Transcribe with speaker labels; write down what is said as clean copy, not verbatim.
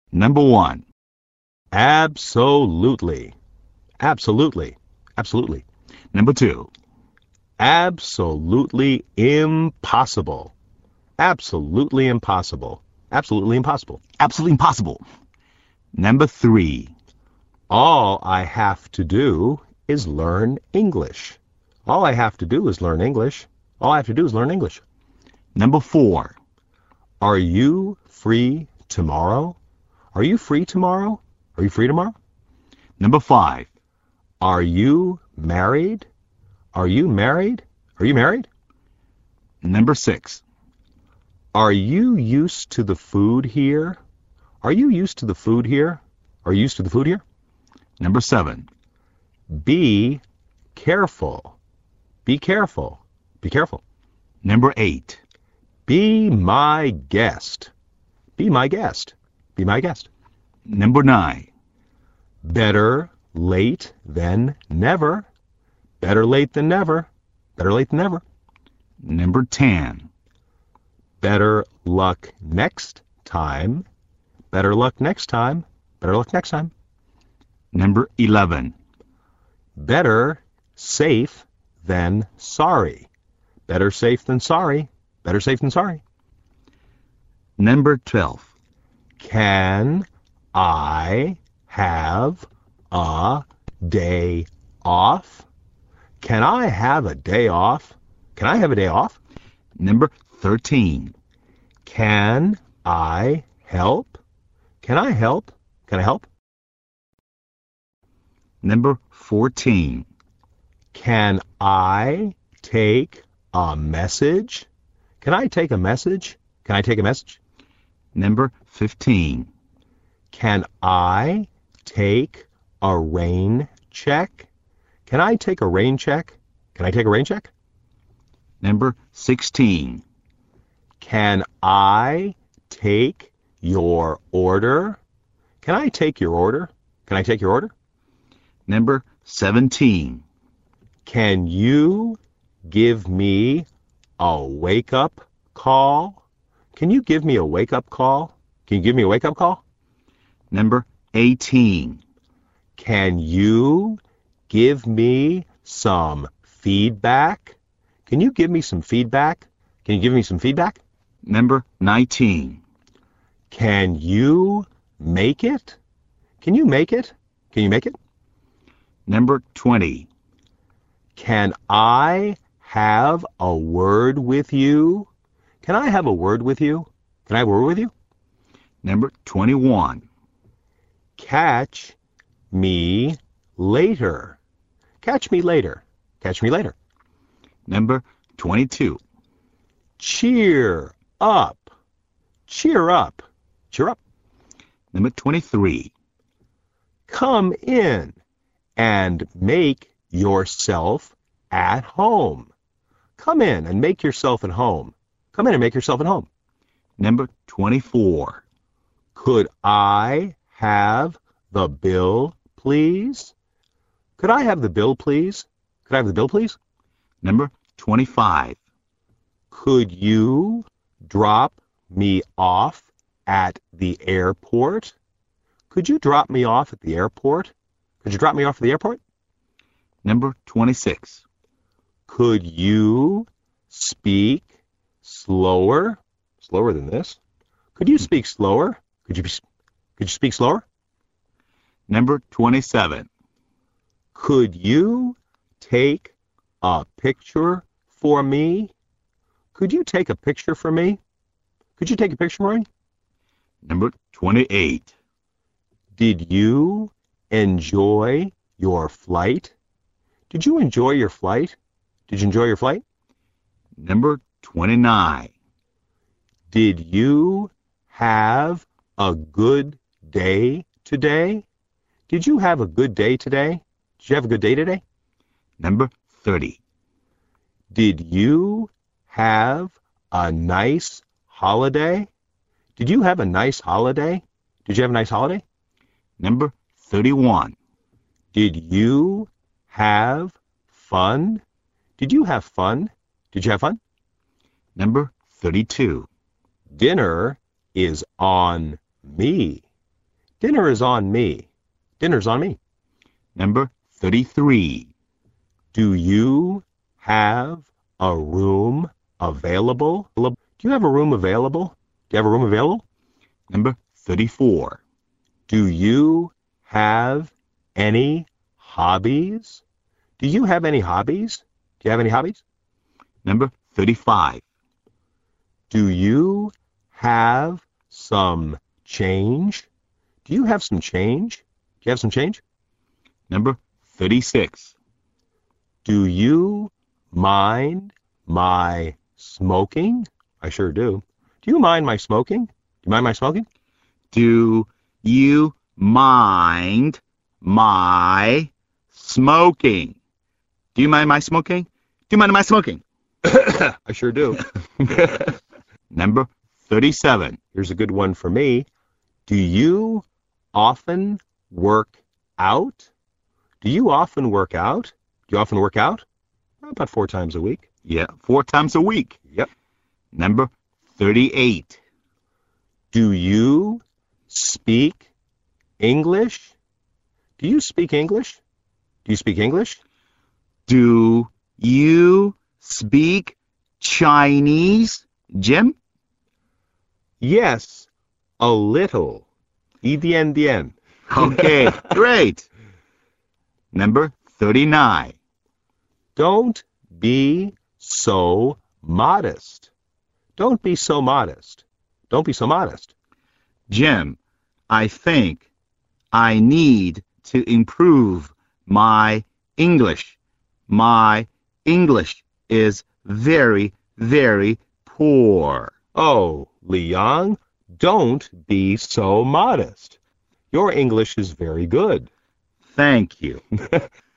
Speaker 1: Number 1. Absolutely. Absolutely. Absolutely. Number 2. Absolutely impossible. Absolutely impossible. Absolutely impossible. Absolutely impossible. Number 3. All I have to do is learn English. All I have to do is learn English. All I have to do is learn English. Number 4. Are you free tomorrow? Are you free tomorrow? Are you free tomorrow? Number 5. Are you married? Are you married? Are you married? Number 6. Are you used to the food here? Are you used to the food here? Are you used to the food here? Number 7. Be careful. Be careful. Be careful. Number 8. Be my guest. Be my guest. Be my guest. Number 9. Better late than never. Better late than never. Better late than never. Number 10. Better luck next time. Better luck next time. Better luck next time. Number 11. Better safe than sorry. Better safe than sorry. Better safe than sorry. Number 12. Can I have a day off? Can I have a day off? Can I have a day off? Number 13. Can I help? Can I help? Can I help? Number 14. Can I take a message? Can I take a message? Can I take a message? Number 15. Can I take a rain check? Can I take a rain check? Can I take a rain check? Number 16. Can I take your order? Can I take your order? Can I take your order? Number 17. Can you give me a wake-up call? Can you give me a wake-up call? Can you give me a wake-up call? Number 18. Can you give me some feedback? Can you give me some feedback? Can you give me some feedback? Number 19. Can you make it? Can you make it? Can you make it? Number 20. Can I have a word with you? Can I have a word with you? Can I have a word with you? Number 21. Catch me later. Catch me later. Catch me later. Number 22. Cheer up. Cheer up. Cheer up. Number 23. Come in and make yourself at home. Come in and make yourself at home. Come in and make yourself at home. Number 24. Could I have the bill, please? Could I have the bill, please? Could I have the bill, please? Number 25. Could you drop me off at the airport? Could you drop me off at the airport? Could you drop me off at the airport? Number 26. Could you speak slower? Slower than this? Could you speak slower? Could you speak slower? Number 27. Could you take a picture for me? Could you take a picture for me? Could you take a picture for me? Number 28. Did you enjoy your flight? Did you enjoy your flight? Did you enjoy your flight? Number 29. Did you have a good day today? Did you have a good day today? Did you have a good day today? Number 30. Did you have a nice holiday? Did you have a nice holiday? Did you have a nice holiday? Number 31. Did you have fun? Did you have fun? Did you have fun? Number 32. Dinner is on me. Dinner is on me. Dinner's on me.
Speaker 2: Number 33.
Speaker 1: Do you have a room available? Do you have a room available? Do you have a room available?
Speaker 2: Number 34.
Speaker 1: Do you have any hobbies? Do you have any hobbies? Do you have any hobbies?
Speaker 2: Number 35.
Speaker 1: Do you have some change? Do you have some change? Do you have some change?
Speaker 2: Number 36.
Speaker 1: Do you mind my smoking? I sure do. Do you mind my smoking? Do you mind my smoking?
Speaker 2: Do you mind my smoking? Do you mind my smoking? Do you mind my smoking?
Speaker 1: I sure do.
Speaker 2: Number 37.
Speaker 1: Here's a good one for me. Do you often work out? Do you often work out? Do you often work out? About 4 times a week.
Speaker 2: Yeah, 4 times a week.
Speaker 1: Yep.
Speaker 2: Number 38.
Speaker 1: Do you speak English? Do you speak English? Do you speak English?
Speaker 2: Do you speak Chinese, Jim?
Speaker 1: Yes, a little. Y bien, bien.
Speaker 2: Okay, great. Number 39.
Speaker 1: Don't be so modest. Don't be so modest. Don't be so modest.
Speaker 2: Jim, I think I need to improve my English. My English is very, very poor.
Speaker 1: Oh, Leon, don't be so modest. Your English is very good.
Speaker 2: Thank you.